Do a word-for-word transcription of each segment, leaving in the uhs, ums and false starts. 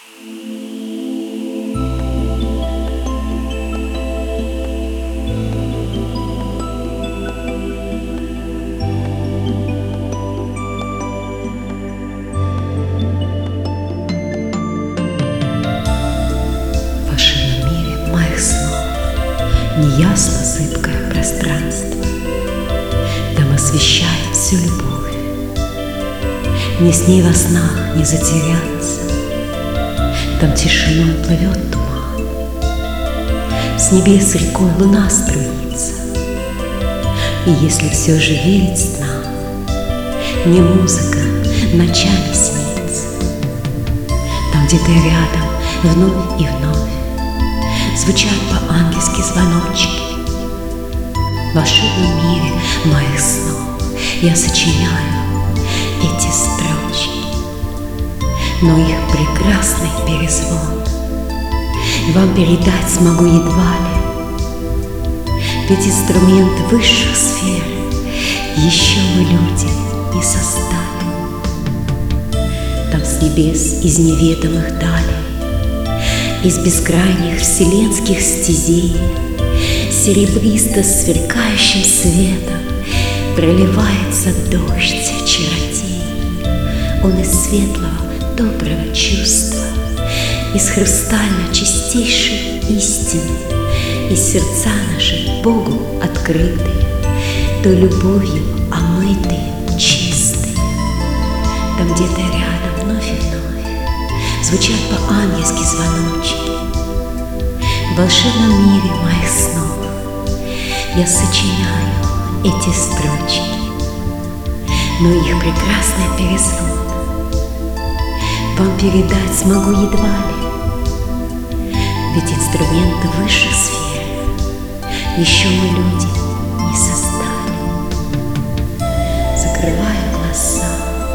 Неясно зыбкое пространство, там освещает всю любовь. Мне с ней во снах не затеряться, там тишиной плывет туман. С небес рекой луна струится, и если все же верить снам, мне музыка ночами снится. Там где-то рядом вновь и вновь звучат по-ангельски звоночки. В волшебном мире моих снов я сочиняю эти строчки, но их прекрасный перезвон вам передать смогу едва ли, ведь инструмент высших сфер еще мы, люди, не создали. Там с небес из неведомых далей, из бескрайних вселенских стезей серебристо сверкающим светом проливается дождь чародей. Он из светлого доброго чувства, из хрустально чистейшей истины, из сердца наши Богу открытые, той любовью омытые, чистые. Там где-то рядом вновь и вновь звучат по-ангельски звоночки. В волшебном мире моих снов я сочиняю эти строчки, но их прекрасный перезвон вам передать смогу едва ли, ведь инструменты высших сфер еще мы, люди, не создали. Закрываю глаза,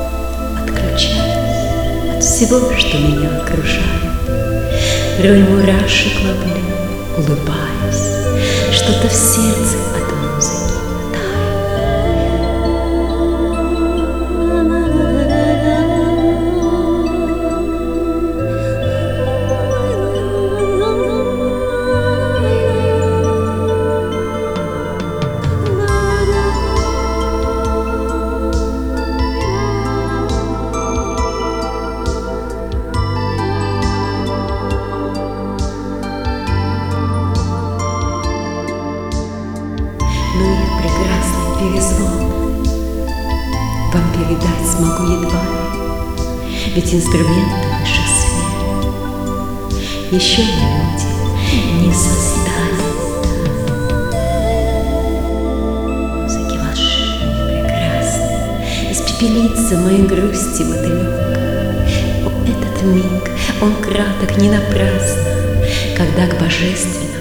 отключаюсь от всего, что меня окружает. Рой мурашек ловлю, улыбаюсь, что-то в сердце от музыки но их прекрасный перезвон вам передать смогу едва ли, ведь инструменты высших сфер еще мы, люди, не создали. Музыки волшебной, прекрасной, испепелится моей грусти мотылек. О, этот миг, он краток не напрасно, когда к божественному